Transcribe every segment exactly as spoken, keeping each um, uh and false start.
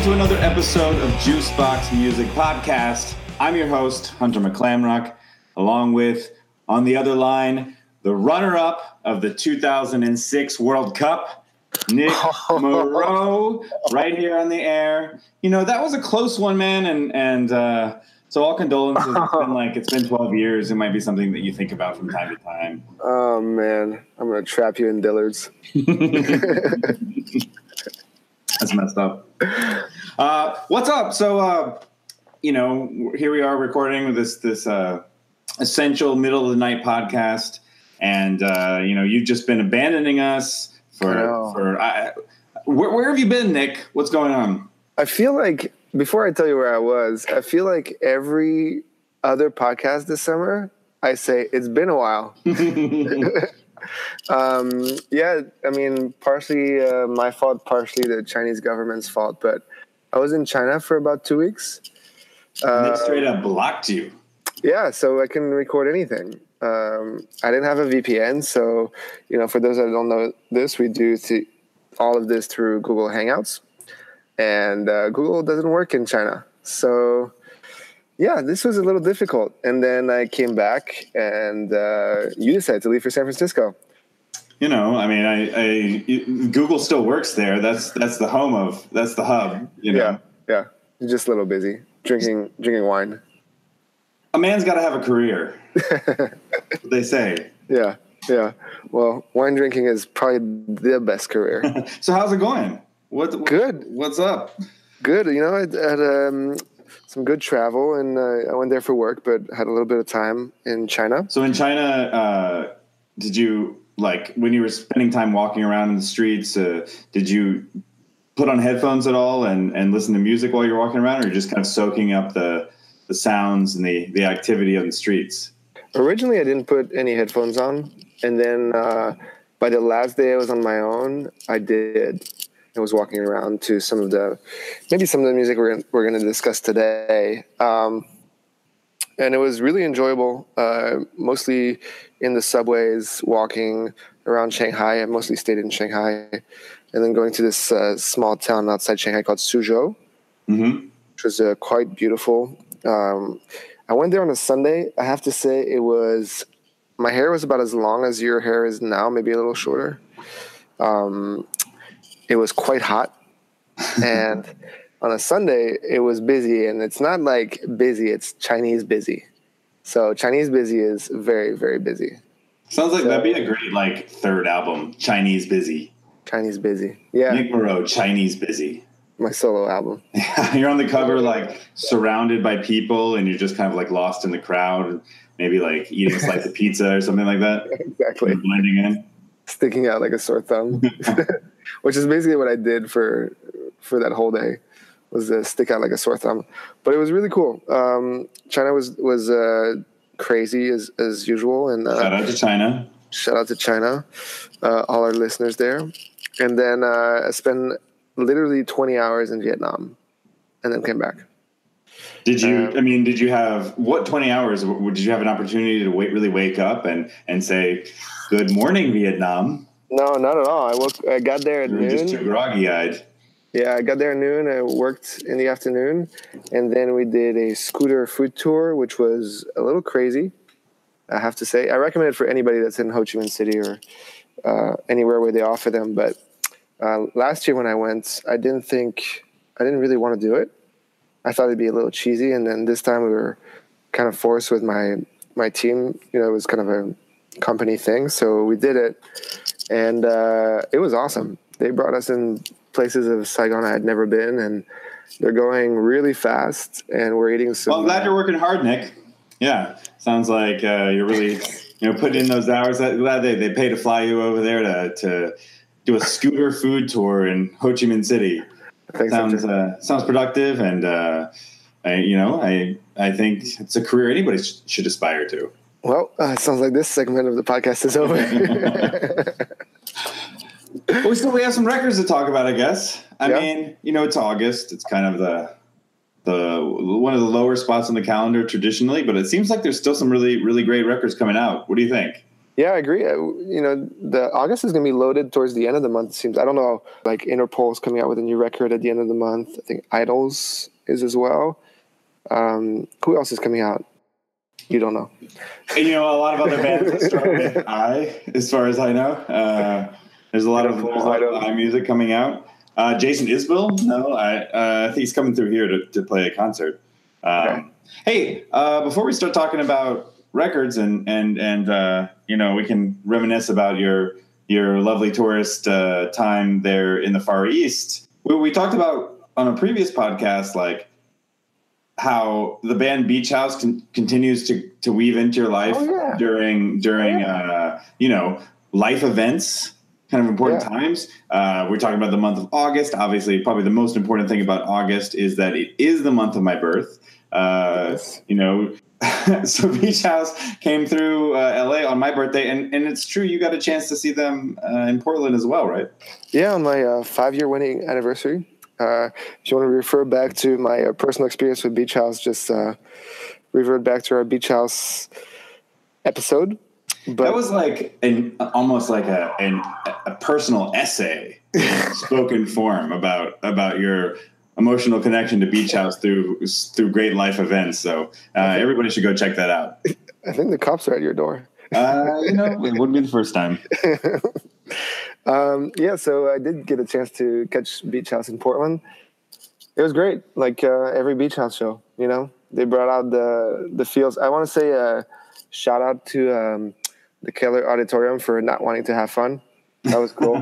to another episode of Juicebox Music Podcast. I'm your host, Hunter McClamrock, along with, on the other line, the runner-up of the two thousand six World Cup, Nick Moreau, right here on the air. You know, that was a close one, man, and and uh, so all condolences. It's been like, it's been twelve years. It might be something that you think about from time to time. Oh, man. I'm going to trap you in Dillard's. That's messed up. Uh, what's up? So, uh, you know, here we are recording this this uh, essential middle of the night podcast, and uh, you know, you've just been abandoning us for for. I, where, where have you been, Nick? What's going on? I feel like before I tell you where I was, I feel like every other podcast this summer, I say it's been a while. Um, yeah, I mean, partially uh, my fault, partially the Chinese government's fault, but I was in China for about two weeks. And they Uh, straight up blocked you. yeah, so I can record anything. Um, I didn't have a V P N, so, you know, for those that don't know this, we do th- all of this through Google Hangouts, and uh, Google doesn't work in China. So, yeah, this was a little difficult. And then I came back, and uh, you decided to leave for San Francisco. You know, I mean, I, I Google still works there. That's that's the home of that's the hub. You know, Yeah, yeah. You're just a little busy drinking drinking wine. a man's got to have a career. That's what they say. Yeah, yeah. Well, wine drinking is probably the best career. So how's it going? What, what Good. What's up? Good. You know, I had um, some good travel, and uh, I went there for work, but had a little bit of time in China. So in China, uh, did you like when you were spending time walking around in the streets? Uh, did you put on headphones at all and, and listen to music while you're walking around, or just kind of soaking up the the sounds and the, the activity on the streets? Originally, I didn't put any headphones on, and then uh, by the last day I was on my own, I did. I was walking around to some of the, maybe some of the music we're gonna, we're going to discuss today, um, and it was really enjoyable. Uh, mostly in the subways, walking around Shanghai. I mostly stayed in Shanghai, and then going to this uh, small town outside Shanghai called Suzhou, Mm-hmm. which was uh, quite beautiful. Um, I went there on a Sunday. I have to say it was, my hair was about as long as your hair is now, maybe a little shorter. Um, it was quite hot. And on a Sunday, it was busy. And it's not like busy, it's Chinese busy. So Chinese busy is very, very busy. Sounds like So- that'd be a great like third album, Chinese Busy. Chinese busy. Yeah, Nick Moreau, Chinese Busy. my solo album. You're on the cover, like surrounded by people, and you're just kind of like lost in the crowd, maybe like eating a slice of pizza or something like that. Exactly. You're blending in. Sticking out like a sore thumb, which is basically what I did for for that whole day, was uh, stick out like a sore thumb. But it was really cool. Um, China was was uh, crazy as as usual, and uh, Shout out to China. shout out to China, uh, all our listeners there. And then uh, I spent literally twenty hours in Vietnam, and then came back. Did you? Um, I mean, did you have what twenty hours? w- Did you have an opportunity to wait, really wake up and and say, "Good morning, Vietnam"? No, not at all. I woke. I got there at You were just too noon. groggy-eyed. Yeah, I got there at noon. I worked in the afternoon, and then we did a scooter food tour, which was a little crazy, I have to say. I recommend it for anybody that's in Ho Chi Minh City or uh, anywhere where they offer them. But uh, last year when I went, I didn't think, I didn't really want to do it. I thought it'd be a little cheesy, and then this time we were kind of forced with my my team. You know, it was kind of a company thing, so we did it, and uh, it was awesome. They brought us in places of Saigon I had never been, and they're going really fast, and we're eating some. Well, I'm glad you're working hard, Nick. Yeah, sounds like uh, you're really, you know, putting in those hours. I'm glad they, they pay to fly you over there to to do a scooter food tour in Ho Chi Minh City. Thanks, Sounds Hunter. uh, sounds productive, and uh, I, you know, I I think it's a career anybody sh- should aspire to. Well, uh, it sounds like this segment of the podcast is over. Well, we still we have some records to talk about, I guess. I Yeah. mean, you know, it's August. It's kind of the the one of the lower spots on the calendar traditionally, but it seems like there's still some really really great records coming out. What do you think? Yeah, I agree. Uh, You know, the August is going to be loaded towards the end of the month. It seems. I don't know. Like Interpol's coming out with a new record at the end of the month. I think Idols is as well. Um, who else is coming out? You don't know. And, you know, a lot of other bands that start with I, as far as I know. Uh, there's a lot of, there's a lot of I music coming out. Uh, Jason Isbell? No, I, uh, I think he's coming through here to, to play a concert. Um, Okay. Hey, uh, before we start talking about records and and and uh, you know, we can reminisce about your your lovely tourist uh, time there in the Far East. We, we talked about on a previous podcast, like how the band Beach House con- continues to, to weave into your life Oh, yeah. during during Oh, yeah. uh, you know, life events, kind of important Yeah. times. Uh, we're talking about the month of August. Obviously, probably the most important thing about August is that it is the month of my birth. Uh, Yes. You know, so Beach House came through uh, L A on my birthday, and, and it's true you got a chance to see them uh, in Portland as well, right? Yeah, on my uh, five-year wedding anniversary. Uh, if you want to refer back to my uh, personal experience with Beach House, just uh, revert back to our Beach House episode. But That was like an almost like a an, a personal essay, in spoken form about about your emotional connection to Beach House through through great life events. So uh, everybody should go check that out. I think the cops are at your door. Uh, you know, it wouldn't be the first time. Um, yeah, so I did get a chance to catch Beach House in Portland. It was great, like uh, every Beach House show. You know, they brought out the the feels. I want to say a shout out to um, the Keller Auditorium for not wanting to have fun. That was cool.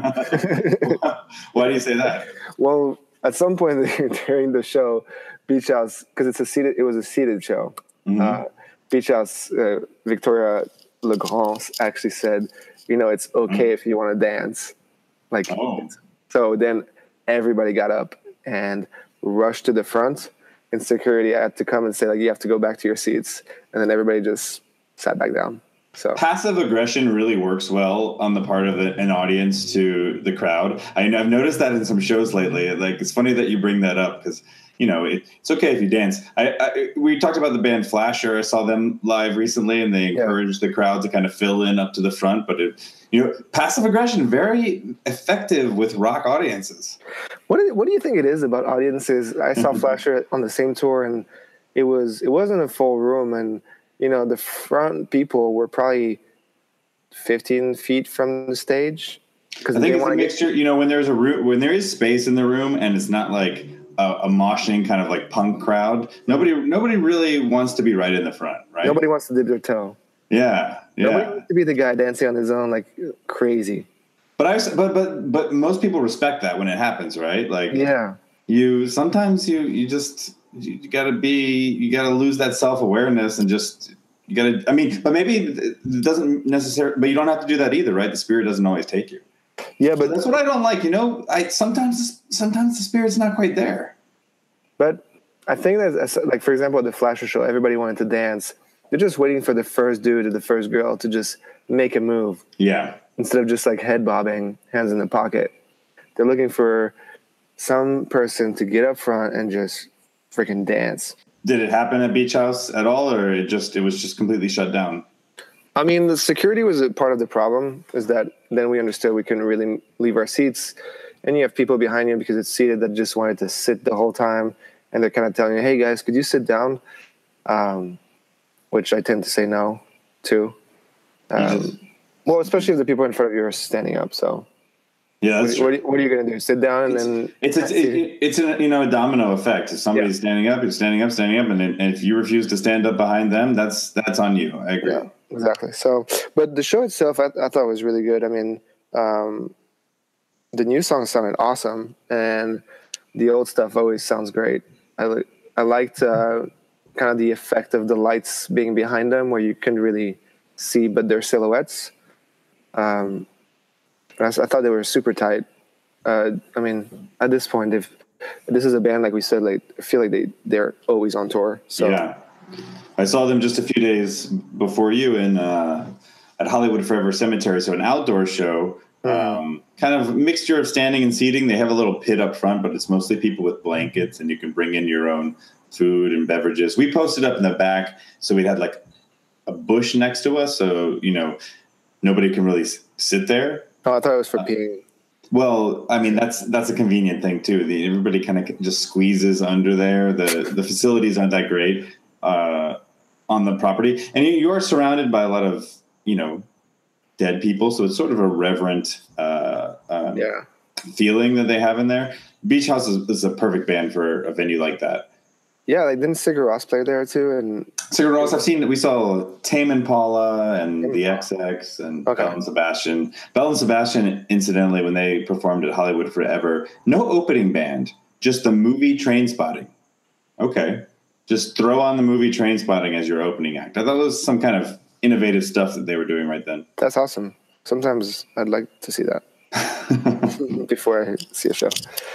Why do you say that? Well, at some point during the show, Beach House, because it's a seated, it was a seated show. Mm-hmm. Uh, Beach House, uh, Victoria Legrand actually said, you know, it's okay mm-hmm. if you want to dance. Like, oh. So then everybody got up and rushed to the front, and security had to come and say, like, you have to go back to your seats. And then everybody just sat back down. So passive aggression really works well on the part of the, an audience to the crowd. I, I've noticed that in some shows lately. Like, it's funny that you bring that up because, you know, it, it's okay if you dance. I, I, we talked about the band Flasher. I saw them live recently, and they encouraged yeah. the crowd to kind of fill in up to the front. But, it, you know, passive aggression, very effective with rock audiences. What do, what do you think it is about audiences? I saw Flasher on the same tour, and it was it wasn't a full room, and you know, the front people were probably fifteen feet from the stage. Because I think it's a mixture. Get... You know, when there's a room, when there is space in the room, and it's not like a, a moshing kind of like punk crowd. Nobody, nobody really wants to be right in the front, right? Nobody wants to dip their toe. Yeah, yeah. Nobody wants to be the guy dancing on his own like crazy. But I, but but but most people respect that when it happens, right? Like, yeah, you sometimes you you just. You gotta be, you gotta lose that self-awareness and just, you gotta, I mean, but maybe it doesn't necessarily, but you don't have to do that either, right? The spirit doesn't always take you. Yeah, but so that's what I don't like, you know, I sometimes, sometimes the spirit's not quite there. But I think that, like, for example, at the Flasher show, everybody wanted to dance. They're just waiting for the first dude or the first girl to just make a move. Yeah. Instead of just like head bobbing, hands in the pocket. They're looking for some person to get up front and just freaking dance. Did it happen at Beach House at all, or it just it was just completely shut down? I mean, the security was a part of the problem. Is that then we understood we couldn't really leave our seats, and you have people behind you because it's seated that just wanted to sit the whole time, and they're kind of telling you, "Hey guys, could you sit down?" Um, which I tend to say no to. Um, just, well, especially if the people in front of you are standing up. So. Yeah, that's what, what, are you, what are you going to do? Sit down and it's, then it's it's it, it's a you know a domino effect. If somebody's yeah. standing up, you're standing up, standing up, and, and if you refuse to stand up behind them, that's that's on you. I agree. Yeah, exactly. So, but the show itself, I, I thought was really good. I mean, um, the new songs sounded awesome, and the old stuff always sounds great. I I liked uh, kind of the effect of the lights being behind them, where you couldn't really see, but their silhouettes. Um, I thought they were super tight. Uh, I mean, at this point, if this is a band, like we said, like I feel like they they're always on tour. So yeah, I saw them just a few days before you in uh, at Hollywood Forever Cemetery. So an outdoor show, mm-hmm. um, kind of mixture of standing and seating. They have a little pit up front, but it's mostly people with blankets, and you can bring in your own food and beverages. We posted up in the back, so we had like a bush next to us. So you know. nobody can really s- sit there. Oh, I thought it was for uh, peeing. Well, I mean, that's that's a convenient thing too. The, everybody kind of just squeezes under there. The the facilities aren't that great uh, on the property, and you, you are surrounded by a lot of you know dead people, so it's sort of a reverent uh, um, yeah. feeling that they have in there. Beach House is, is a perfect band for a venue like that. Yeah, like didn't Sigur Rós play there too? And Sigur Rós, I've seen. We saw Tame Impala and Tame the X X and okay. Belle and Sebastian. Belle and Sebastian, incidentally, when they performed at Hollywood Forever, no opening band, just the movie Trainspotting. Okay, just throw on the movie Trainspotting as your opening act. I thought it was some kind of innovative stuff that they were doing right then. That's awesome. Sometimes I'd like to see that before I see a show.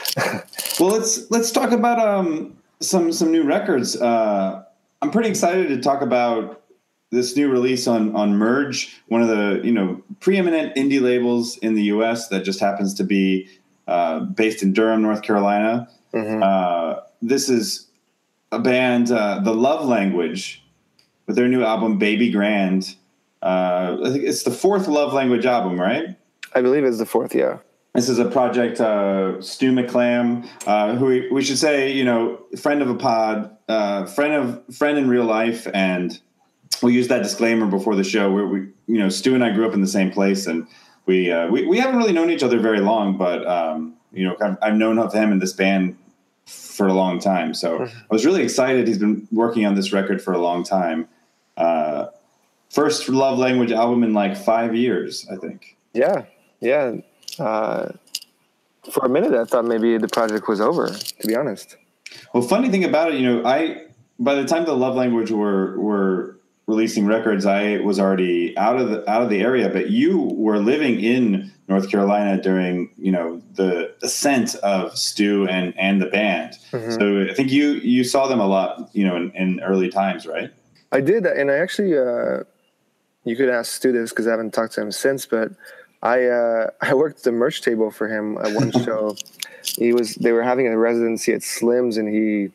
Well, let's let's talk about um. Some some new records. Uh, I'm pretty excited to talk about this new release on on Merge, one of the you know preeminent indie labels in the U S that just happens to be uh, based in Durham, North Carolina. Mm-hmm. Uh, this is a band, uh, The Love Language, with their new album Baby Grand. Uh, I think it's the fourth Love Language album, right? I believe it's the fourth. Yeah. This is a project, uh, Stu McClam, uh, who we, we should say, you know, friend of a pod, uh, friend of friend in real life, and we use that disclaimer before the show. Where we, you know, Stu and I grew up in the same place, and we uh, we, we haven't really known each other very long, but um, you know, I've, I've known of him and this band for a long time. So I was really excited. He's been working on this record for a long time. Uh, first Love Language album in like five years, I think. Yeah, yeah. Uh, for a minute, I thought maybe the project was over, to be honest. Well, funny thing about it, you know, I by the time the Love Language were were releasing records, I was already out of the out of the area. But you were living in North Carolina during, you know, the ascent of Stu and and the band. Mm-hmm. So I think you you saw them a lot, you know, in, in early times, right? I did, and I actually, uh, you could ask Stu this because I haven't talked to him since, but. I uh, I worked the merch table for him at one show. He was they were having a residency at Slim's, and he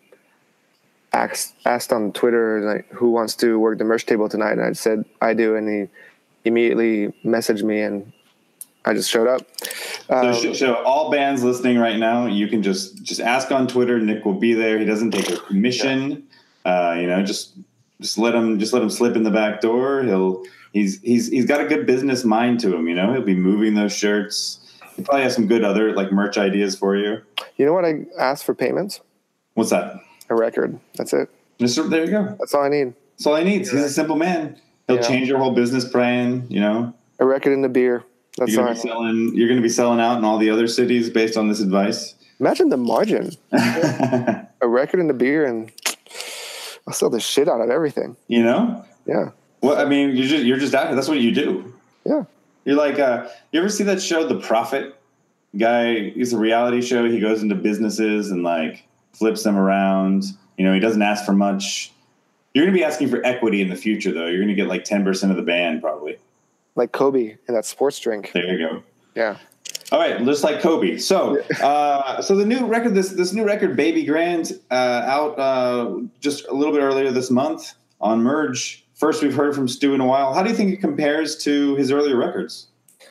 asked asked on Twitter like, who wants to work the merch table tonight, and I said I do, and he immediately messaged me, and I just showed up. Um, so, so all bands listening right now, you can just just ask on Twitter. Nick will be there. He doesn't take a commission. Yeah. Uh, you know, just just let him just let him slip in the back door. He'll. He's he's he's got a good business mind to him, you know. He'll be moving those shirts. He probably has some good other like merch ideas for you. You know what I asked for payments? What's that? A record. That's it. Just, there you go. That's all I need. That's all he needs. He's a simple man. He'll yeah. change your whole business plan. You know. A record and a beer. That's you're all. Gonna be selling, you're going to be selling out in all the other cities based on this advice. Imagine the margin. A record and a beer, and I'll sell the shit out of everything. You know. Yeah. Well, I mean, you're just, you're just out here. That's what you do. Yeah. You're like, uh, you ever see that show, The Prophet? Guy, it's a reality show. He goes into businesses and like flips them around. You know, he doesn't ask for much. You're going to be asking for equity in the future, though. You're going to get like ten percent of the band, probably. Like Kobe in that sports drink. There you go. Yeah. All right, just like Kobe. So, uh, so the new record, this this new record, Baby Grand, uh, out uh, just a little bit earlier this month on Merge. First we've heard from Stu in a while. How do you think it compares to his earlier records?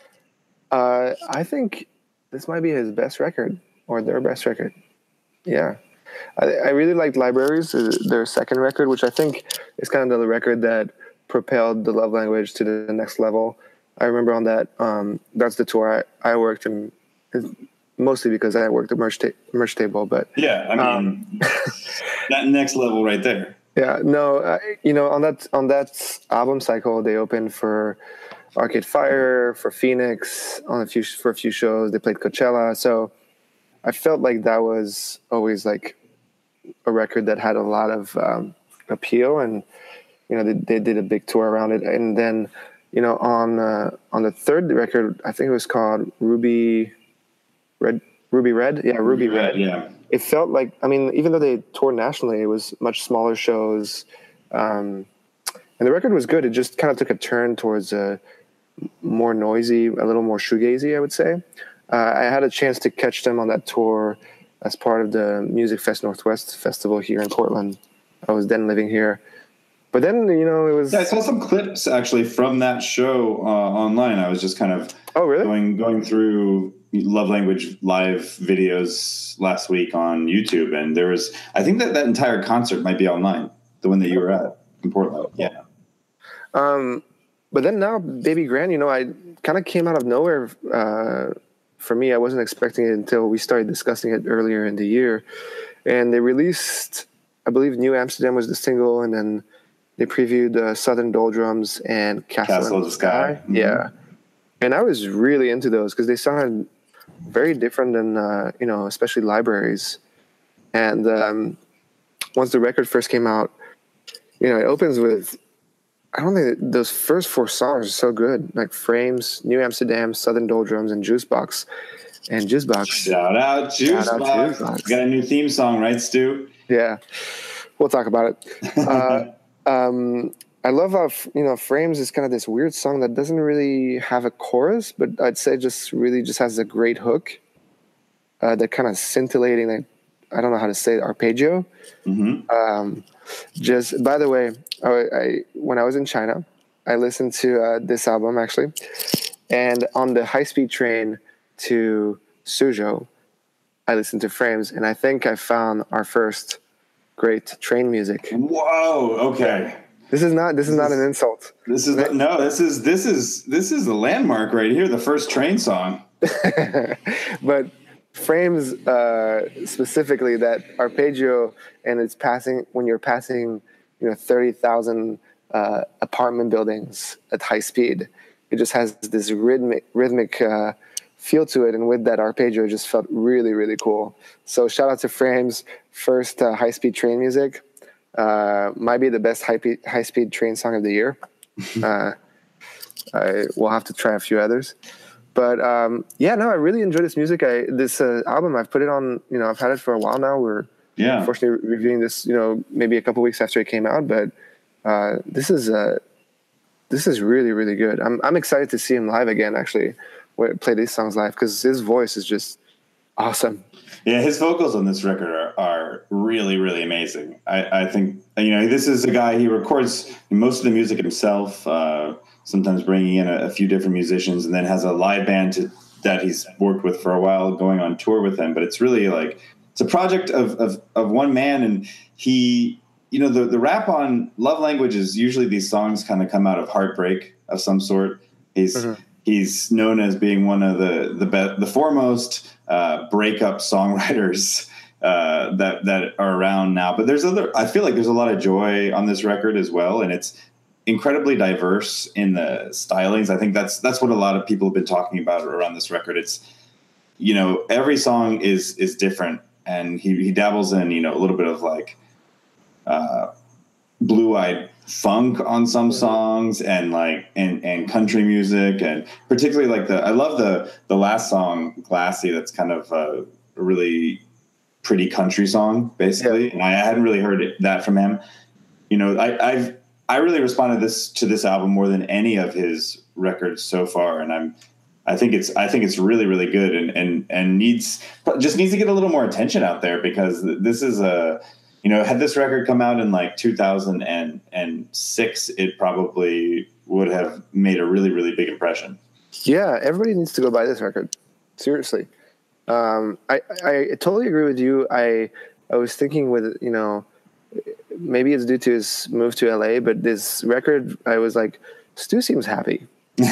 Uh, I think this might be his best record or their best record. Yeah. I, I really liked Libraries, their second record, which I think is kind of the record that propelled the Love Language to the next level. I remember on that, um, that's the tour I, I worked in, mostly because I worked at merch, ta- merch table. But yeah, I mean, um, that next level right there. Yeah, no, uh, you know, on that on that album cycle, they opened for Arcade Fire, for Phoenix, on a few for a few shows. They played Coachella, so I felt like that was always like a record that had a lot of um, appeal, and you know, they, they did a big tour around it. And then, you know, on uh, on the third record, I think it was called Ruby Red. Ruby Red, yeah, Ruby, Ruby Red. Red, yeah. It felt like, I mean, even though they toured nationally, it was much smaller shows, um, and the record was good. It just kind of took a turn towards a more noisy, a little more shoegazy, I would say. Uh, I had a chance to catch them on that tour as part of the Music Fest Northwest Festival here in Portland. I was then living here, But then, you know, it was... Yeah, I saw some clips actually from that show uh, online. I was just kind of oh, really? going going through Love Language live videos last week on YouTube, and there was, I think that that entire concert might be online, the one that you were at in Portland. Yeah. Um, but then now, Baby Grand, you know, I kind of came out of nowhere. Uh, for me, I wasn't expecting it until we started discussing it earlier in the year, and they released, I believe, New Amsterdam was the single, and then they previewed uh, Southern Doldrums and Castle, Castle in of the Sky. Sky. Mm-hmm. Yeah. And I was really into those because they sounded very different than, uh, you know, especially Libraries. And um, once the record first came out, you know, it opens with, I don't think those first four songs are so good. Like Frames, New Amsterdam, Southern Doldrums, and Juicebox. And Juicebox. Shout out Juicebox. Shout out Juicebox. Got a new theme song, right, Stu? Yeah. We'll talk about it. Uh, Um, I love how, you know, Frames is kind of this weird song that doesn't really have a chorus, but I'd say just really just has a great hook. Uh, that kind of scintillating, like, I don't know how to say it, arpeggio. Mm-hmm. Um, just, by the way, I, I when I was in China, I listened to uh, this album actually, and on the high-speed train to Suzhou, I listened to Frames, and I think I found our first great train music. Whoa! Okay. This is not. This, this is not is, an insult. This is but, no. This is this is this is a landmark right here. The first train song. But Frames uh, specifically, that arpeggio, and it's passing when you're passing, you know, thirty thousand uh, apartment buildings at high speed. It just has this rhythmic rhythmic. Uh, feel to it, and with that arpeggio, it just felt really, really cool. So shout out to Frames, first uh, high-speed train music. Uh, might be the best high high-speed train song of the year. uh, I will have to try a few others. But um, yeah, no, I really enjoy this music. I this uh, album, I've put it on, you know, I've had it for a while now. We're yeah. unfortunately reviewing this, you know, maybe a couple weeks after it came out, but uh, this is uh, this is really, really good. I'm I'm excited to see him live again, actually. Play these songs live because his voice is just awesome. Yeah, his vocals on this record are, are really, really amazing. I, I think, you know, this is a guy, he records most of the music himself, uh, sometimes bringing in a, a few different musicians, and then has a live band to, that he's worked with for a while, going on tour with him. But it's really like, it's a project of, of, of one man, and he, you know, the, the rap on Love Language is usually these songs kind of come out of heartbreak of some sort. He's... Mm-hmm. He's known as being one of the the be- the foremost uh, breakup songwriters uh, that that are around now. But there's other. I feel like there's a lot of joy on this record as well, and it's incredibly diverse in the stylings. I think that's that's what a lot of people have been talking about around this record. It's, you know, every song is is different, and he he dabbles in, you know, a little bit of like uh, blue-eyed funk on some songs, and like and and country music, and particularly like the I love the the last song, Glassy, that's kind of a really pretty country song basically. Yeah. And I hadn't really heard it, that from him. You know, I I've I really responded this to this album more than any of his records so far, and I'm I think it's I think it's really, really good, and and and needs just needs to get a little more attention out there, because this is a, you know, had this record come out in like two thousand six, it probably would have made a really, really big impression. Yeah, everybody needs to go buy this record. Seriously. Um, I, I totally agree with you. I I was thinking with, you know, maybe it's due to his move to L A, but this record, I was like, Stu seems happy.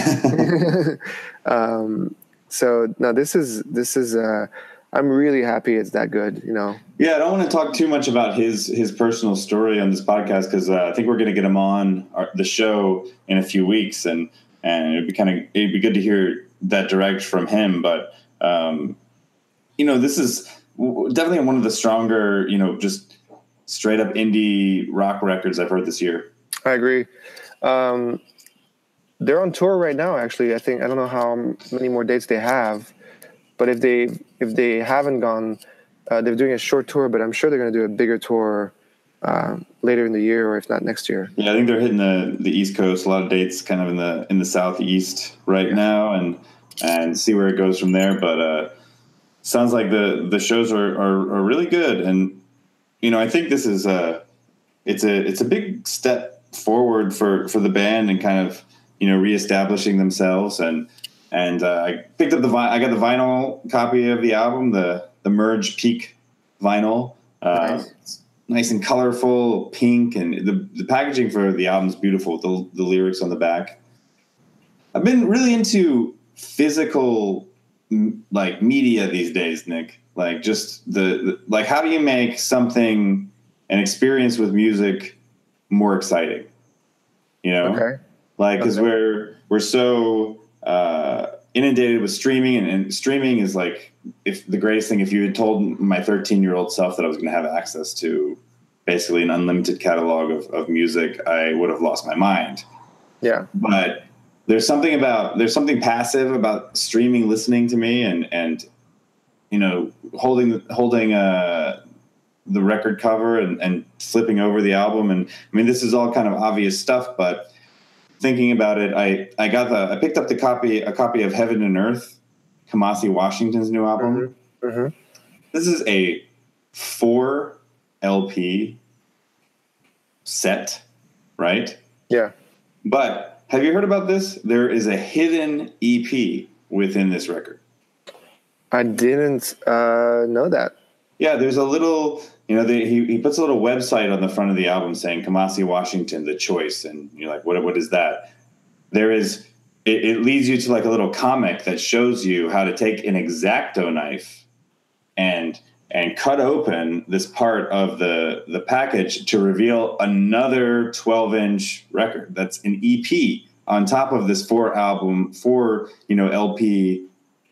um, so, no, this is, this is, uh, I'm really happy it's that good, you know. Yeah, I don't want to talk too much about his his personal story on this podcast, because uh, I think we're going to get him on our, the show in a few weeks, and and it'd be kind of it'd be good to hear that direct from him. But um, you know, this is definitely one of the stronger, you know, just straight up indie rock records I've heard this year. I agree. Um, they're on tour right now. Actually, I think I don't know how many more dates they have. But if they if they haven't gone, uh, they're doing a short tour. But I'm sure they're going to do a bigger tour uh, later in the year, or if not next year. Yeah, I think they're hitting the, the East Coast. A lot of dates, kind of in the in the Southeast right yeah. now, and and see where it goes from there. But uh, sounds like the the shows are, are are really good, and you know, I think this is a it's a it's a big step forward for, for the band and kind of, you know, reestablishing themselves. And and uh, I picked up the vi- I got the vinyl copy of the album, the the Merge Peak vinyl. Uh, Nice. it's nice and colorful, pink, and the the packaging for the album is beautiful. The the lyrics on the back. I've been really into physical like media these days, Nick. Like just the, the like, how do you make something, an experience with music, more exciting? You know, Okay. like because Okay. we're we're so uh, inundated with streaming, and, and streaming is like if the greatest thing. If you had told my thirteen year old self that I was going to have access to basically an unlimited catalog of, of music, I would have lost my mind. Yeah. But there's something about there's something passive about streaming listening to me, and and you know holding holding uh the record cover and, and flipping over the album. And I mean, this is all kind of obvious stuff, but thinking about it, I I got the I picked up the copy a copy of Heaven and Earth, Kamasi Washington's new album. Mm-hmm. Mm-hmm. This is a four L P set, right? Yeah. But have you heard about this? There is a hidden E P within this record. I didn't uh, know that. Yeah, there's a little, you know, they, he, he puts a little website on the front of the album saying Kamasi Washington, The Choice. And you're like, what, what is that? There is, it, it leads you to like a little comic that shows you how to take an X-Acto knife and and cut open this part of the, the package to reveal another twelve inch record. That's an E P on top of this four album, four, you know, L P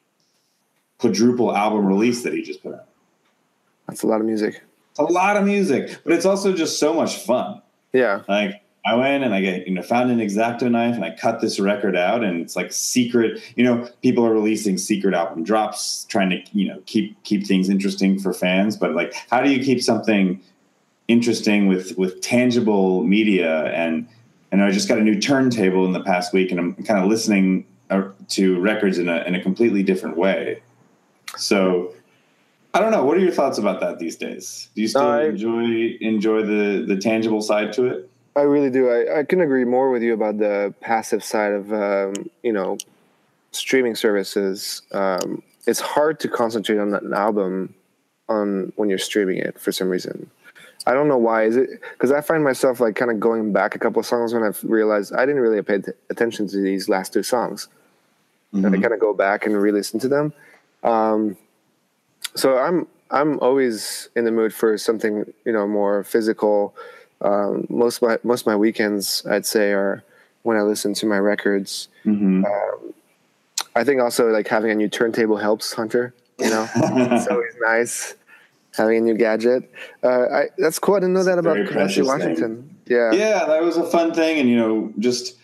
quadruple album release that he just put out. That's a lot of music. It's a lot of music, but it's also just so much fun. Yeah. Like I went and I get, you know, found an X-Acto knife and I cut this record out, and it's like secret, you know, people are releasing secret album drops, trying to, you know, keep, keep things interesting for fans. But like, how do you keep something interesting with, with tangible media? And, and I just got a new turntable in the past week, and I'm kind of listening to records in a, in a completely different way. So I don't know. What are your thoughts about that these days? Do you still I, enjoy, enjoy the, the tangible side to it? I really do. I, I couldn't agree more with you about the passive side of, um, you know, streaming services. Um, it's hard to concentrate on an album on when you're streaming it for some reason. I don't know why. Is it because I find myself like kind of going back a couple of songs when I've realized I didn't really pay attention to these last two songs. Mm-hmm. And I kind of go back and re-listen to them. Um, so I'm I'm always in the mood for something, you know, more physical. Um, most of my most of my weekends, I'd say, are when I listen to my records. Mm-hmm. Um, I think also like having a new turntable helps, Hunter. You know, it's always nice having a new gadget. Uh, I, that's cool. I didn't know it's that about Kamasi Washington. Thing. Yeah, yeah, that was a fun thing, and you know, just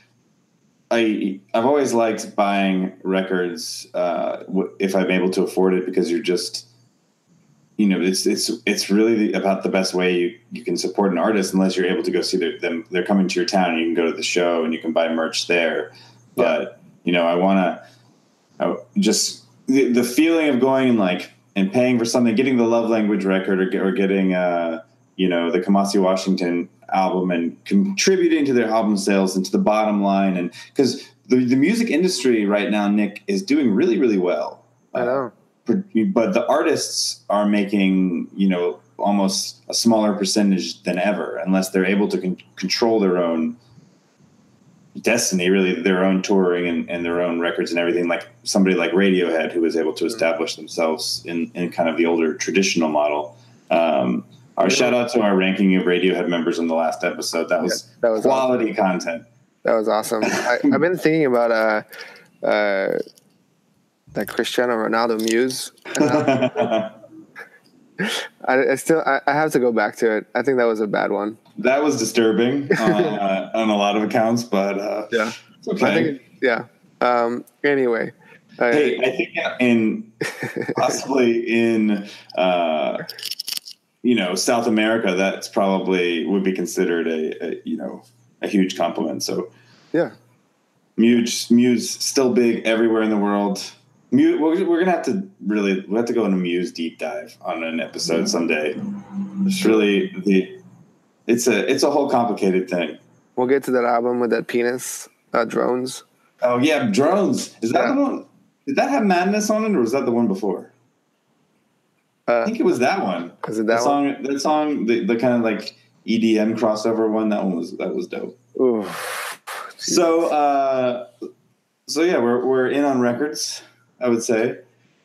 I I've always liked buying records uh, if I'm able to afford it, because you're just. You know, it's it's it's really about the best way you, you can support an artist, unless you're able to go see their, them. They're coming to your town, and you can go to the show and you can buy merch there. But yeah. you know, I want to just the, the feeling of going and like and paying for something, getting the Love Language record, or, or getting uh you know the Kamasi Washington album, and contributing to their album sales and to the bottom line, and because the the music industry right now, Nick, is doing really really well. I know. Uh, But the artists are making, you know, almost a smaller percentage than ever, unless they're able to con- control their own destiny, really, their own touring and, and their own records and everything. Like somebody like Radiohead, who was able to establish themselves in, in kind of the older traditional model. Um, our yeah. shout out to our ranking of Radiohead members in the last episode. That was, yeah, that was quality awesome. content. That was awesome. I, I've been thinking about uh, uh, that Cristiano Ronaldo muse. I, I still I, I have to go back to it. I think that was a bad one. That was disturbing uh, on a lot of accounts, but uh, yeah, it's okay. I think, yeah. Um, anyway, hey, I, I think in possibly in uh, you know South America, that's probably would be considered a, a you know a huge compliment. So yeah, Muse Muse still big everywhere in the world. Muse, we're, we're gonna have to really we have to go on a Muse deep dive on an episode someday. It's really the it's a it's a whole complicated thing. We'll get to that album with that penis, uh, Drones. Oh yeah, Drones. Is that Yeah. the one? Did that have Madness on it, or was that the one before? Uh, I think it was that one. Is it that that song? That song, the, the kind of like E D M crossover one. That one was that was dope. Ooh. So, uh, so yeah, we're we're in on records, I would say.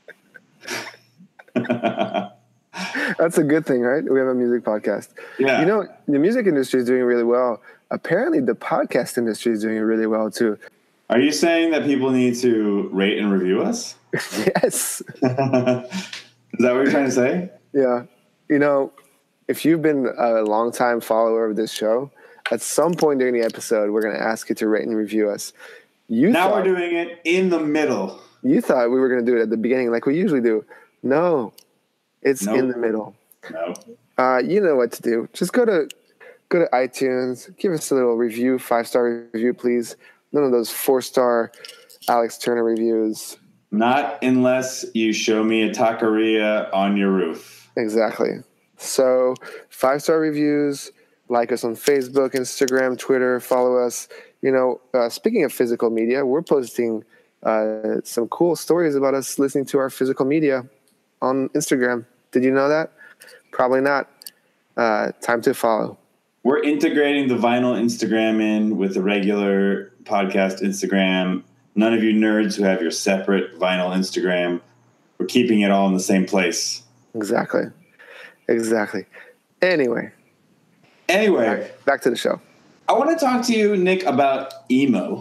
That's a good thing, right? We have a music podcast. Yeah. You know, the music industry is doing really well. Apparently, the podcast industry is doing really well too. Are you saying that people need to rate and review us? Yes. Is that what you're trying to say? Yeah. You know, if you've been a longtime follower of this show, at some point during the episode, we're going to ask you to rate and review us. You now thought, we're doing it in the middle. You thought we were going to do it at the beginning like we usually do. No, it's Nope. in the middle. No. Uh, you know what to do. Just go to go to iTunes. Give us a little review, five-star review, please. None of those four-star Alex Turner reviews. Not unless you show me a taqueria on your roof. Exactly. So five-star reviews, like us on Facebook, Instagram, Twitter, follow us. You know, uh, speaking of physical media, we're posting uh, some cool stories about us listening to our physical media on Instagram. Did you know that? Probably not. Uh, time to follow. We're integrating the vinyl Instagram in with the regular podcast Instagram. None of you nerds who have your separate vinyl Instagram, we're keeping it all in the same place. Exactly. Exactly. Anyway. Anyway. Back, back to the show. I want to talk to you, Nick, about emo.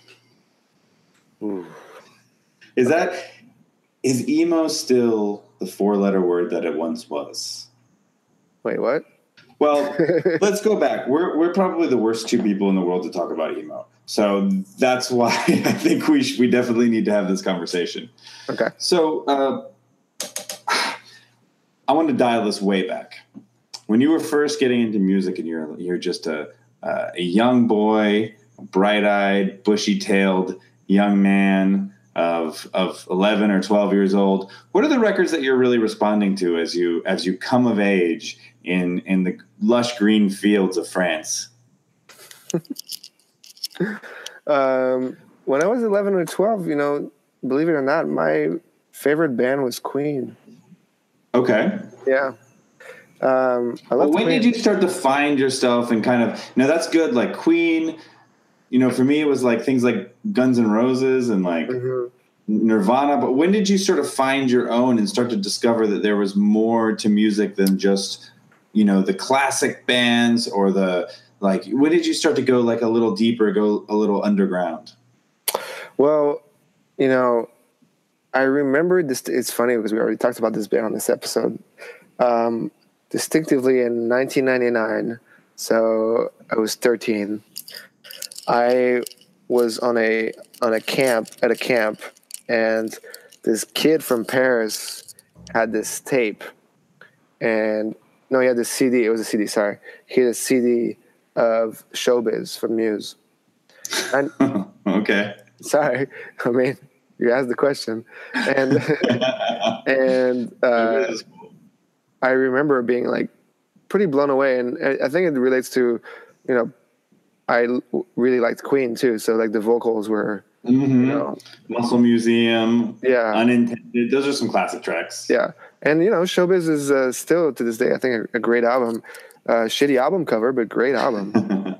Ooh. Is that, is emo still the four-letter word that it once was? Wait, what? Well, let's go back. We're we're probably the worst two people in the world to talk about emo. So that's why I think we sh- we definitely need to have this conversation. Okay. So uh, I want to dial this way back. When you were first getting into music and you're you're just a uh, a young boy, bright-eyed, bushy-tailed young man of of eleven or twelve years old, what are the records that you're really responding to as you as you come of age in in the lush green fields of France? um, when I was eleven or twelve, you know, believe it or not, my favorite band was Queen. Okay. Yeah. Um, I well, love when Queen. did you start to find yourself and kind of, now that's good, like Queen, you know, for me it was like things like Guns N' Roses and like Mm-hmm. Nirvana, but when did you sort of find your own and start to discover that there was more to music than just, you know, the classic bands or the, like, when did you start to go like a little deeper, go a little underground? Well, you know, I remember this. It's funny because we already talked about this band on this episode. Um, distinctively in nineteen ninety-nine, so I was thirteen. I was on a on a camp at a camp, and this kid from Paris had this tape, and no, he had this C D. It was a C D. Sorry, he had a C D of Showbiz from Muse. And, okay. Sorry, I mean, you asked the question, and and uh, I remember being like pretty blown away, and I think it relates to, you know, I really liked Queen too, so like the vocals were, mm-hmm. you know, Muscle Museum, yeah, Unintended. Those are some classic tracks. Yeah, and you know, Showbiz is uh, still to this day, I think, a, a great album. Uh, shitty album cover, but great album.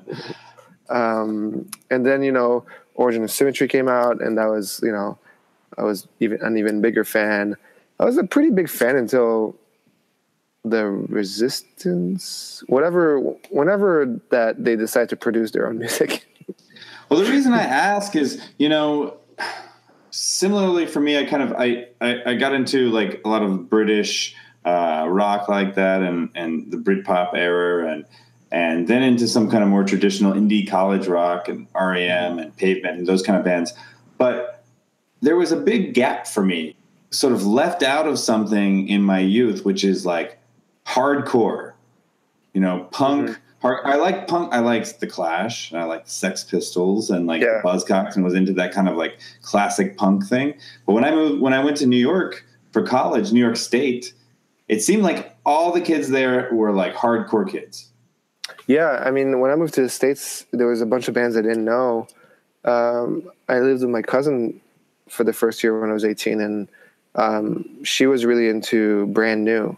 um, and then you know, Origin of Symmetry came out, and that was, you know, I was even an even bigger fan. I was a pretty big fan until the Resistance, whatever, whenever that they decide to produce their own music. Well, the reason I ask is, you know, similarly for me, I kind of I, I, I got into like a lot of British uh, rock like that, and, and the Britpop era, and and then into some kind of more traditional indie college rock and R E M and Pavement and those kind of bands. But there was a big gap for me, sort of left out of something in my youth, which is like hardcore, you know, punk. Mm-hmm. Hard, I like punk. I liked the Clash, and I liked the Sex Pistols, and like Yeah. the Buzzcocks, and was into that kind of like classic punk thing. But when I moved, when I went to New York for college, New York State, it seemed like all the kids there were like hardcore kids. Yeah, I mean, when I moved to the States, there was a bunch of bands I didn't know. Um, I lived with my cousin for the first year when I was eighteen, and um, she was really into Brand New.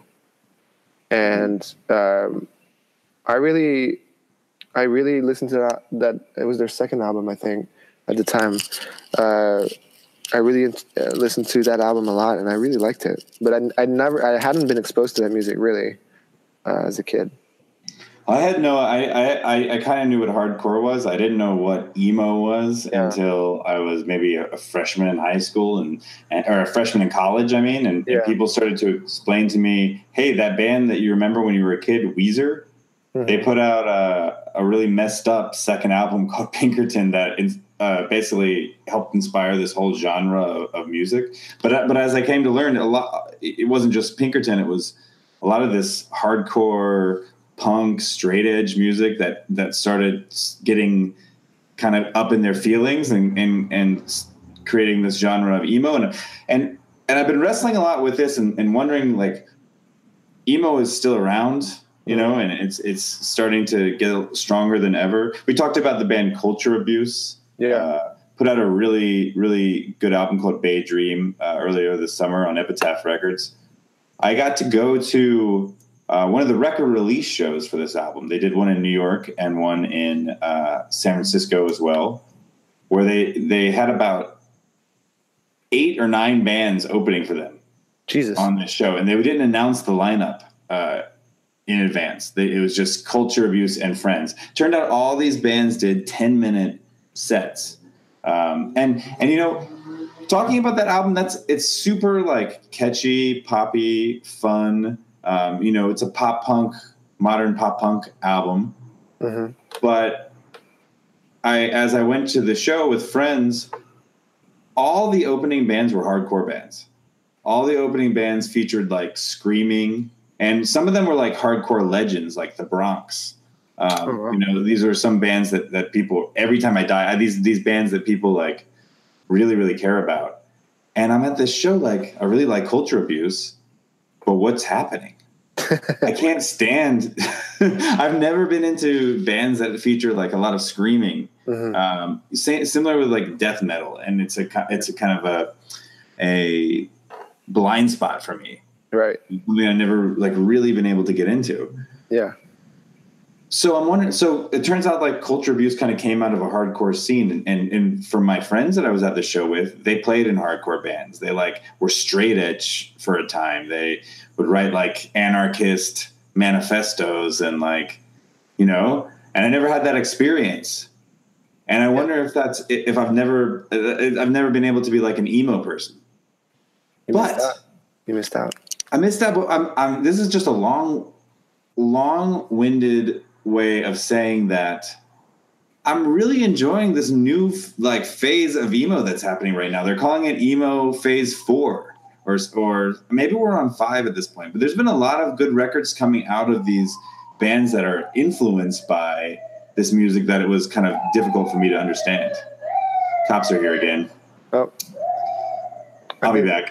And um, I really, I really listened to that. That it was their second album, I think, at the time. Uh, I really uh, listened to that album a lot, and I really liked it. But I, I never, I hadn't been exposed to that music really uh, as a kid. I had no, I, I, I kind of knew what hardcore was. I didn't know what emo was yeah. until I was maybe a, a freshman in high school and, and or a freshman in college. I mean, and, yeah. and people started to explain to me, hey, that band that you remember when you were a kid, Weezer, mm-hmm. they put out a, a really messed up second album called Pinkerton that uh, basically helped inspire this whole genre of, of music. But but as I came to learn, a lot, it wasn't just Pinkerton. It was a lot of this hardcore punk, straight edge music that, that started getting kind of up in their feelings and, and, and creating this genre of emo. And, and, and I've been wrestling a lot with this and, and wondering, like, emo is still around, you know, and it's, it's starting to get stronger than ever. We talked about the band Culture Abuse. Yeah. Uh, put out a really, really good album called Bay Dream uh, earlier this summer on Epitaph Records. I got to go to Uh, one of the record release shows for this album. They did one in New York and one in uh, San Francisco as well, where they, they had about eight or nine bands opening for them Jesus. on this show. And they didn't announce the lineup uh, in advance. They, it was just Culture Abuse and Friends. Turned out all these bands did ten-minute sets. Um, and, and, you know, talking about that album, that's it's super, like, catchy, poppy, fun. Um, you know, it's a pop punk, modern pop punk album. Mm-hmm. But I, as I went to the show with friends, all the opening bands were hardcore bands. All the opening bands featured like screaming, and some of them were like hardcore legends, like the Bronx. Um, oh, wow. You know, these are some bands that, that people, every time I die, I, these these bands that people like really, really care about. And I'm at this show, like, I really like Culture Abuse, but what's happening? I can't stand. I've never been into bands that feature like a lot of screaming. Mm-hmm. Um, similar with like death metal, and it's a it's a kind of a a blind spot for me. Right. Something I never like really been able to get into. Yeah. So I'm wondering. So it turns out like Culture Abuse kind of came out of a hardcore scene, and, and and from my friends that I was at the show with, they played in hardcore bands. They like were straight edge for a time. They would write like anarchist manifestos and like, you know, and I never had that experience. And I wonder if that's if I've never I've never been able to be like an emo person. You but missed out. You missed out. I missed out. But I'm, I'm. This is just a long, long-winded way of saying that I'm really enjoying this new like phase of emo that's happening right now. They're calling it emo phase four, or or maybe we're on five at this point. But there's been a lot of good records coming out of these bands that are influenced by this music that it was kind of difficult for me to understand. Cops are here again. Oh, I'll be back.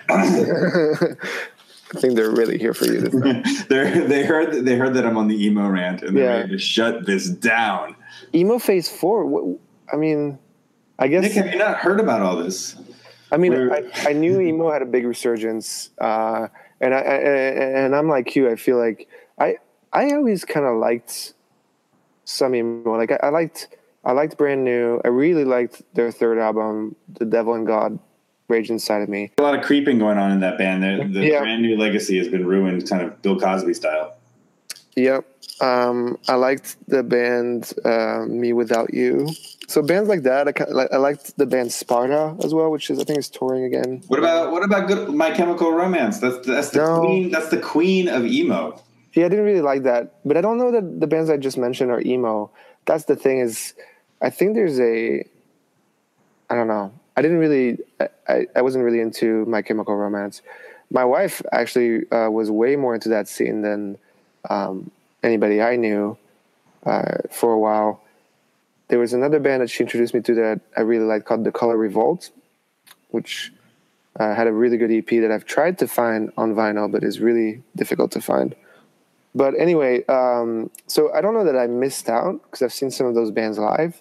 I think they're really here for you this time. they they heard they heard that I'm on the emo rant, and they're Yeah. ready to shut this down. Emo phase four. What, I mean, I guess. Nick, have you not heard about all this? I mean, We're- I, I knew emo had a big resurgence, uh, and I, I and I'm like you. I feel like I I always kind of liked some emo. Like I, I liked I liked Brand New. I really liked their third album, The Devil and God Rage Inside of Me. A lot of creeping going on in that band. The, the Yeah. Brand New legacy has been ruined, kind of Bill Cosby style. Yep. Um, I liked the band uh, Me Without You. So bands like that. I, kind of, like, I liked the band Sparta as well, which is I think is touring again. What about what about good, My Chemical Romance? That's that's the No. queen. That's the queen of emo. Yeah, I didn't really like that, but I don't know that the bands I just mentioned are emo. That's the thing is, I think there's a, I don't know. I didn't really, I, I wasn't really into My Chemical Romance. My wife actually uh, was way more into that scene than um, anybody I knew uh, for a while. There was another band that she introduced me to that I really liked called The Color Revolt, which uh, had a really good E P that I've tried to find on vinyl, but is really difficult to find. But anyway, um, so I don't know that I missed out because I've seen some of those bands live.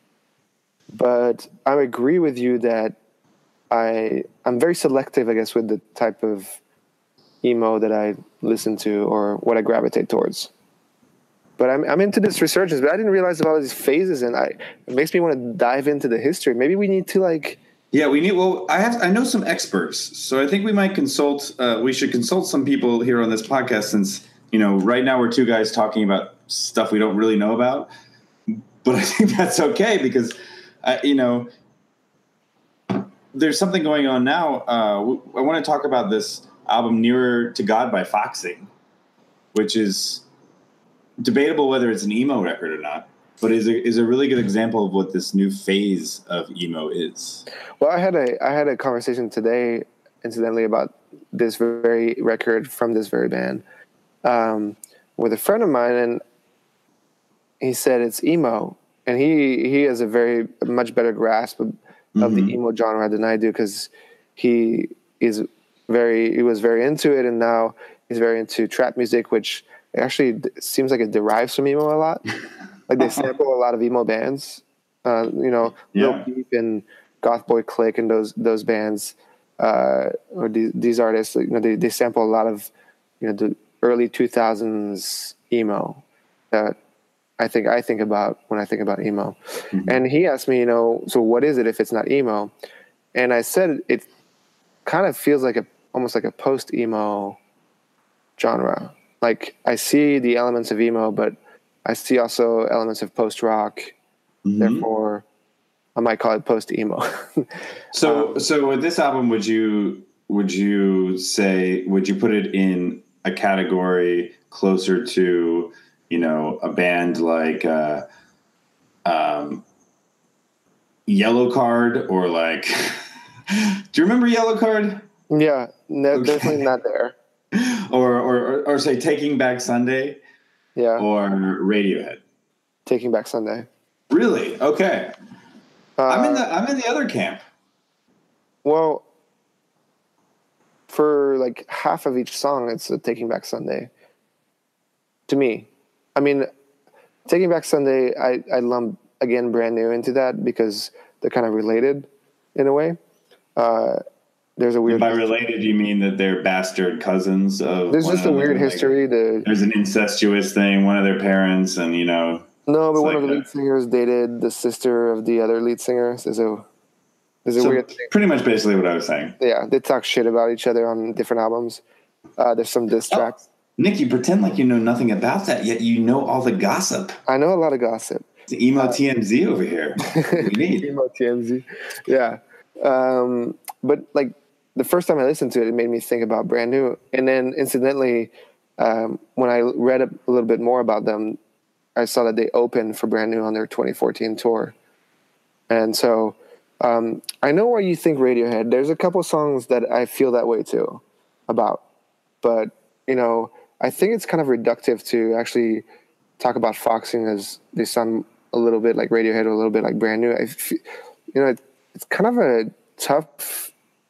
But I agree with you that I I'm very selective, I guess, with the type of emo that I listen to or what I gravitate towards. But I'm I'm into this resurgence, but I didn't realize about all these phases, and I it makes me want to dive into the history. Maybe we need to like. Yeah, we need. Well, I have. I know some experts, so I think we might consult. Uh, we should consult some people here on this podcast, since you know, right now we're two guys talking about stuff we don't really know about. But I think that's okay because, uh, you know, there's something going on now. Uh, I want to talk about this album "Nearer to God" by Foxing, which is debatable whether it's an emo record or not, but is a, is a really good example of what this new phase of emo is. Well, I had a I had a conversation today, incidentally, about this very record from this very band um, with a friend of mine, and he said it's emo, and he he has a very much better grasp of, mm-hmm. of the emo genre than I do because he is very he was very into it, and now he's very into trap music, which actually seems like it derives from emo a lot. Like they sample a lot of emo bands, uh, you know, yeah. Lil Peep and Goth Boy Click and those those bands, uh, or these, these artists. You know, they, they sample a lot of, you know, the early two thousands emo that I think I think about when I think about emo. Mm-hmm. And he asked me, you know, so what is it if it's not emo? And I said it kind of feels like a almost like a post emo genre. Like I see the elements of emo, but I see also elements of post rock. Mm-hmm. Therefore, I might call it post emo. so, um, so with this album, would you would you say would you put it in a category closer to, you know, a band like uh, um, Yellow Card or like? Do you remember Yellow Card? Yeah, no, okay. Definitely not there. Or, or, or, or say Taking Back Sunday, yeah, or Radiohead. Taking Back Sunday. Really? Okay. Uh, I'm in the I'm in the other camp. Well, for like half of each song, it's a Taking Back Sunday. To me, I mean, Taking Back Sunday, I I lump again Brand New into that because they're kind of related in a way. Uh, There's a weird. By related, you mean that they're bastard cousins of? There's just a weird like, history. The, there's an incestuous thing. One of their parents, and you know. No, but one like of the lead singers dated the sister of the other lead singer. There's a there's a so weird thing. Pretty much, basically, what I was saying. Yeah, they talk shit about each other on different albums. Uh, there's some diss tracks. Oh, Nick, you pretend like you know nothing about that, yet you know all the gossip. I know a lot of gossip. It's emo uh, T M Z over here. What do you need? Emo T M Z. Yeah, um, but like. The first time I listened to it, it made me think about Brand New. And then incidentally, um, when I read a little bit more about them, I saw that they opened for Brand New on their twenty fourteen tour. And so um, I know why you think Radiohead. There's a couple songs that I feel that way too about. But, you know, I think it's kind of reductive to actually talk about Foxing as they sound a little bit like Radiohead or a little bit like Brand New. I feel, you know, it, it's kind of a tough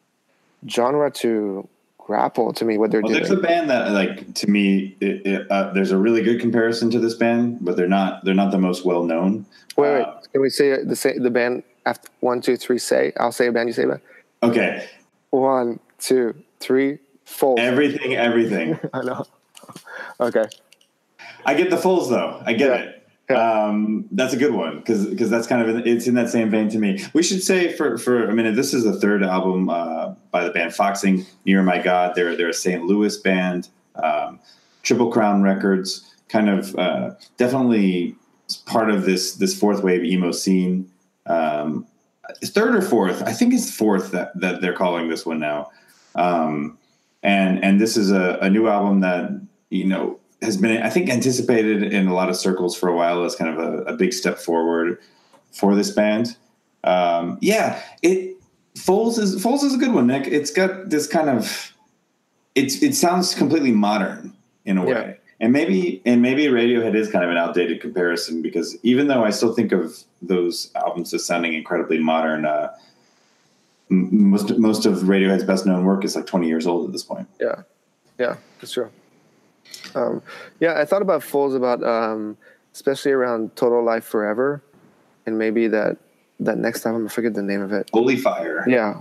genre to grapple to me what they're well, doing. There's a band that, like, to me, it, it, uh, there's a really good comparison to this band, but they're not they're not the most well known. Wait, uh, wait, can we say the say the band after one, two, three? Say I'll say a band. You say a band. Okay. One, two, three, Foals. Everything, everything. I know. Okay. I get the Foals though. I get yeah. it. Yeah. Um, that's a good one because because that's kind of in, it's in that same vein to me. We should say for for a minute, this is the third album uh, by the band Foxing. Near My God, they're they're a Saint Louis band, um, Triple Crown Records, kind of uh, definitely part of this this fourth wave emo scene. Um, third or fourth, I think it's fourth that that they're calling this one now. Um, and and this is a, a new album that you know. has been, I think, anticipated in a lot of circles for a while as kind of a, a big step forward for this band. Um, yeah, it Foals is Foals is a good one, Nick. It's got this kind of it's it sounds completely modern in a way, yeah. and maybe and maybe Radiohead is kind of an outdated comparison because even though I still think of those albums as sounding incredibly modern, uh, most most of Radiohead's best known work is like twenty years old at this point. Yeah, yeah, that's true. Um, yeah, I thought about Foles about um, especially around Total Life Forever, and maybe that that next album. I forget the name of it. Holy Fire. Yeah,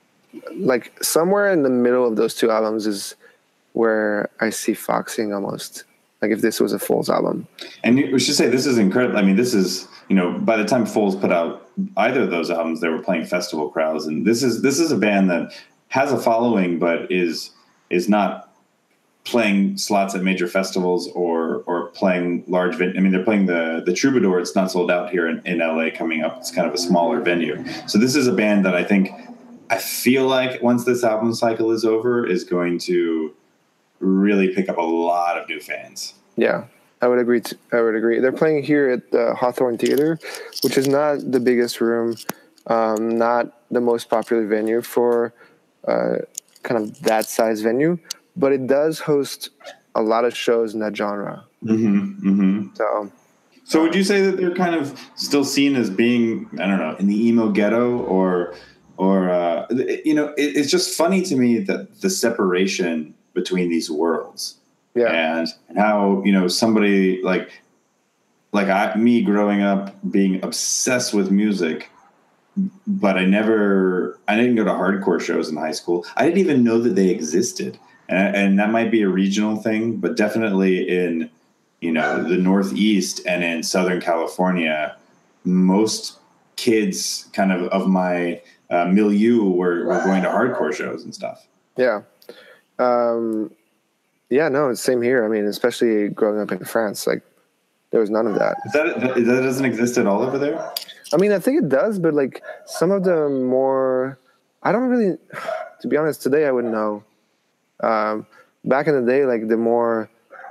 like somewhere in the middle of those two albums is where I see Foxing almost. Like if this was a Foles album. And we should say this is incredible. I mean, this is, you know, by the time Foles put out either of those albums, they were playing festival crowds, and this is this is a band that has a following, but is is not playing slots at major festivals or or playing large. I mean, they're playing the the Troubadour. It's not sold out here in, in L A coming up. It's kind of a smaller venue. So this is a band that I think I feel like once this album cycle is over is going to really pick up a lot of new fans. Yeah, I would agree. To, I would agree. They're playing here at the Hawthorne Theater, which is not the biggest room, um, not the most popular venue for uh, kind of that size venue, but it does host a lot of shows in that genre. Mm-hmm, mm-hmm. So, so would you say that they're kind of still seen as being, I don't know, in the emo ghetto, or, or uh, you know, it, it's just funny to me that the separation between these worlds, yeah, and, and how, you know, somebody like like I, me growing up being obsessed with music, but I never, I didn't go to hardcore shows in high school. I didn't even know that they existed, and, and that might be a regional thing, but definitely in, you know, the Northeast and in Southern California, most kids kind of of my uh, milieu were, were going to hardcore shows and stuff. Yeah. Um, yeah, no, it's same here. I mean, especially growing up in France, like there was none of that. Is that, that that doesn't exist at all over there? I mean, I think it does, but like some of the more, I don't really, to be honest, today I wouldn't know. Um, back in the day, like the more,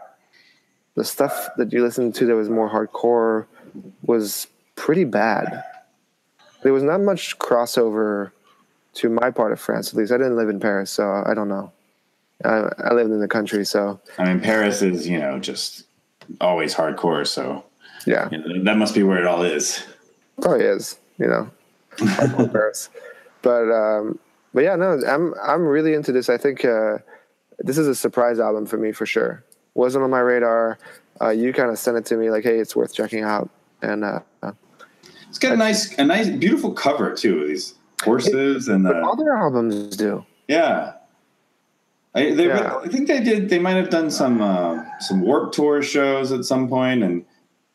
the stuff that you listened to that was more hardcore was pretty bad. There was not much crossover to my part of France, at least. I didn't live in Paris, so I don't know. I, I lived in the country, so. I mean, Paris is, you know, just always hardcore, so. Yeah. You know, that must be where it all is. Probably is, you know, Paris. But, um, but yeah, no, I'm, I'm really into this. I think uh, this is a surprise album for me, for sure. Wasn't on my radar. Uh, you kind of sent it to me like, hey, it's worth checking out. And uh, it's got a nice, a nice, beautiful cover too. These horses and the, but all their albums do. Yeah. I, they, Yeah. I think they did. They might have done some uh, some Warped Tour shows at some point, and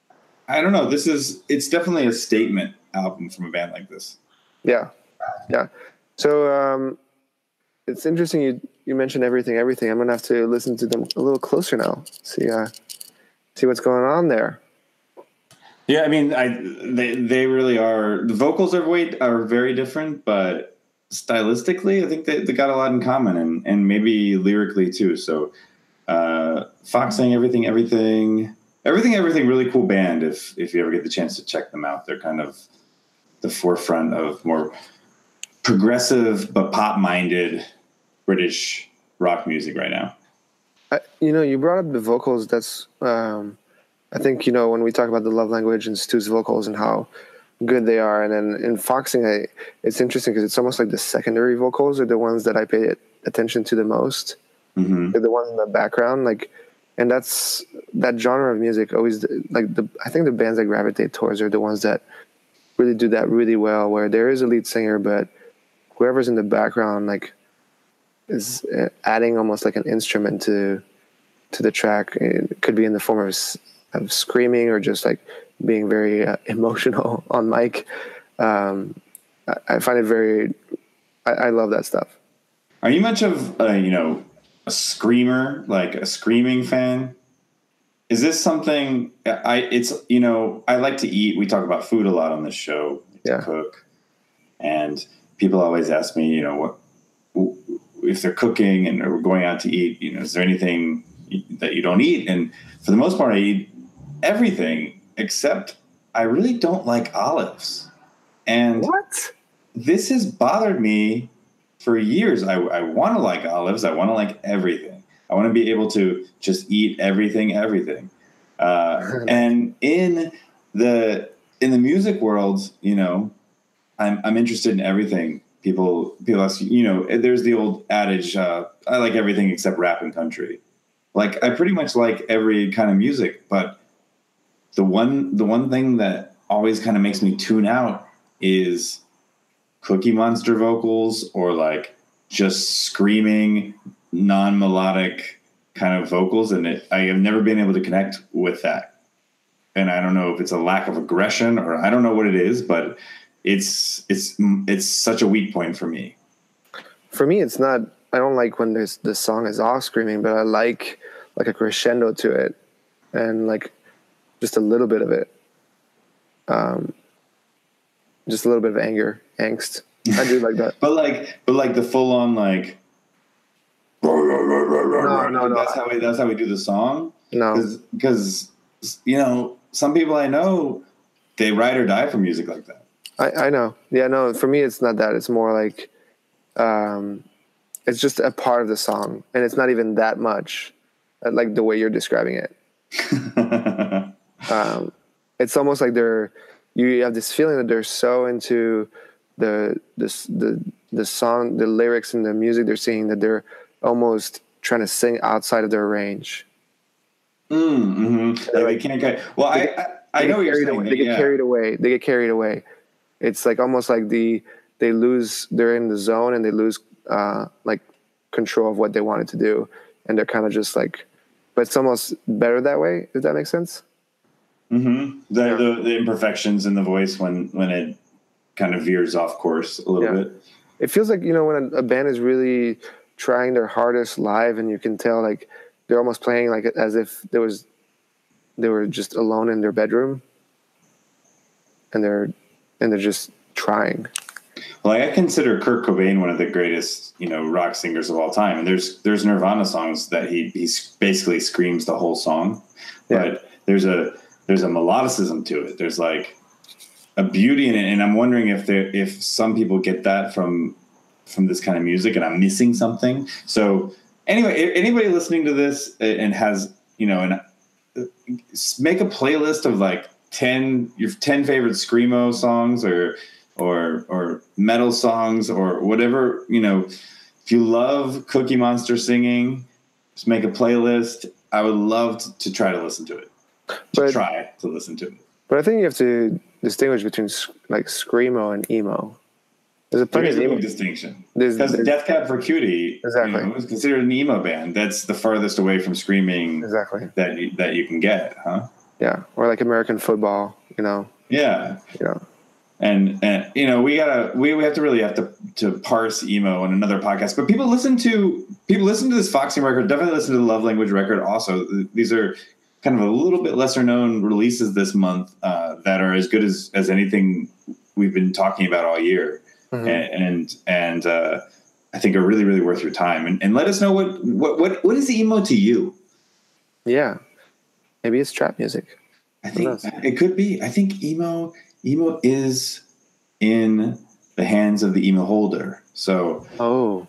I don't know. This is it's definitely a statement album from a band like this. Yeah, yeah. So um, it's interesting you you mentioned everything. Everything. I'm gonna have to listen to them a little closer now. See uh, see what's going on there. Yeah, I mean, I they they really are. The vocals are way are very different, but stylistically, I think they, they got a lot in common, and, and maybe lyrically too. So, uh, Foxing, everything, everything, everything, everything. Really cool band. If if you ever get the chance to check them out, they're kind of the forefront of more progressive but pop-minded British rock music right now. I, you know, you brought up the vocals. That's um, I think you know when we talk about the love language and Stu's vocals and how good they are, and then in Foxing, I, it's interesting because it's almost like the secondary vocals are the ones that I pay attention to the most. Mm-hmm. They're the ones in the background, like, and that's that genre of music. Always like the I think the bands I gravitate towards are the ones that really do that really well, where there is a lead singer, but whoever's in the background like is adding almost like an instrument to to the track. It could be in the form of, of screaming or just like being very uh, emotional on mic. Um, I, I find it very, I, I love that stuff. Are you much of, uh, you know, a screamer, like a screaming fan? Is this something I, it's, you know, I like to eat. We talk about food a lot on this show, yeah. to cook. And people always ask me, you know, what, if they're cooking and we're going out to eat, you know, is there anything that you don't eat? And for the most part, I eat everything. Except I really don't like olives. And what? This has bothered me for years. I, I want to like olives. I want to like everything. I want to be able to just eat everything, everything. Uh, and in the in the music world, you know, I'm I'm interested in everything. People people ask, you know, there's the old adage, uh, I like everything except rap and country. Like I pretty much like every kind of music, but the one the one thing that always kind of makes me tune out is Cookie Monster vocals or like just screaming non-melodic kind of vocals, and it, I have never been able to connect with that. And I don't know if it's a lack of aggression or I don't know what it is, but it's it's it's such a weak point for me. For me, it's not. I don't like when there's the song is all screaming, but I like like a crescendo to it, and like just a little bit of it, um, just a little bit of anger, angst. I do like that. but like, but like the full on like. No, no, no. That's how we. That's how we do the song. No, because you know some people I know, they ride or die for music like that. I, I know. Yeah, no. For me, it's not that. It's more like, um, it's just a part of the song, and it's not even that much, like the way you're describing it. um, it's almost like they're. You have this feeling that they're so into the this the the song, the lyrics, and the music they're singing that they're almost trying to sing outside of their range. Mm, mm-hmm. Like they can't get. Well, they, I I, I know what you're saying. Away. They get yeah. carried away. They get carried away. It's like almost like the they lose. They're in the zone and they lose uh, like control of what they wanted to do, and they're kind of just like. But it's almost better that way. If that makes sense. Mm-hmm. The, yeah. the the imperfections in the voice when when it kind of veers off course a little yeah. bit. It feels like, you know, when a, a band is really trying their hardest live, and you can tell like they're almost playing like as if there was they were just alone in their bedroom, and they're and they're just trying. Well, I consider Kurt Cobain one of the greatest, you know, rock singers of all time. And there's there's Nirvana songs that he he basically screams the whole song, yeah. but there's a there's a melodicism to it. There's like a beauty in it, and I'm wondering if there if some people get that from from this kind of music, and I'm missing something. So anyway, anybody listening to this and has, you know, and make a playlist of like ten your ten favorite screamo songs or or or metal songs or whatever, you know. If you love Cookie Monster singing, just make a playlist. I would love to, to try to listen to it. To but, try to listen to it. But I think you have to distinguish between like screamo and emo. There's a There is a emo. big distinction. There's, because there's, Death Cab for Cutie, exactly, you know, is considered an emo band. That's the farthest away from screaming exactly that you, that you can get, huh? Yeah, or like American football, you know. Yeah, you know. And and you know we gotta we, we have to really have to to parse emo on another podcast. But people listen to people listen to this Foxing record. Definitely listen to the Love Language record. Also, these are kind of a little bit lesser known releases this month uh, that are as good as as anything we've been talking about all year. Mm-hmm. And and, and uh, I think are really really worth your time. And, and let us know what what what what is emo to you? Yeah, maybe it's trap music. I think it could be. I think emo. Emo is in the hands of the emo holder. So, oh,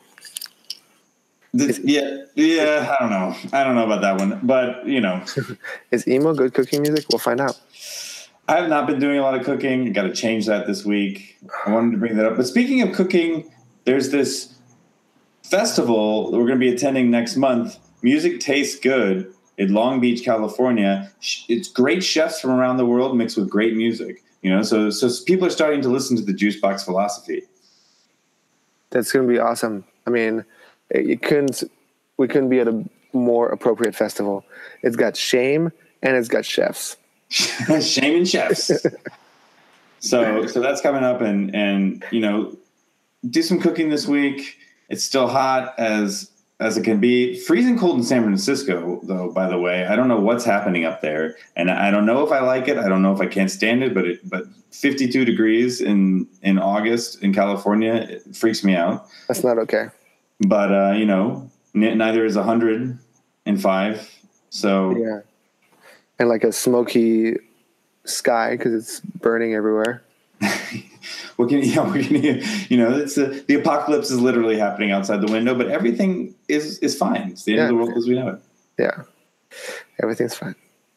this, yeah, yeah. I don't know. I don't know about that one, but you know, is emo good cooking music? We'll find out. I have not been doing a lot of cooking. Got to change that this week. I wanted to bring that up. But speaking of cooking, there's this festival that we're going to be attending next month. Music Tastes Good in Long Beach, California. It's great chefs from around the world mixed with great music. You know, so so people are starting to listen to the Juicebox philosophy. That's going to be awesome. I mean, it couldn't we couldn't be at a more appropriate festival. It's got shame and it's got chefs. Shame and chefs. so so that's coming up, and and you know, do some cooking this week. It's still hot as as it can be. Freezing cold in San Francisco, though, by the way. I don't know what's happening up there. And I don't know if I like it. I don't know if I can't stand it, but it, but fifty-two degrees in, in August in California, it freaks me out. That's not okay. But, uh, you know, n- neither is one hundred five. So, yeah. And like a smoky sky because it's burning everywhere. What can, you know, what can you, you know, it's a, the apocalypse is literally happening outside the window, but everything is, is fine. It's the end yeah. of the world as we know it. Yeah. Everything's fine.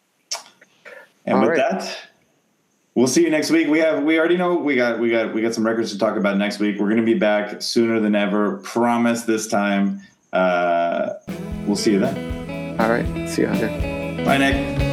And All with right. that, we'll see you next week. We have, we already know we got, we got, we got some records to talk about next week. We're going to be back sooner than ever. Promise this time. Uh, we'll see you then. All right. See you, Hunter. Bye, Nick.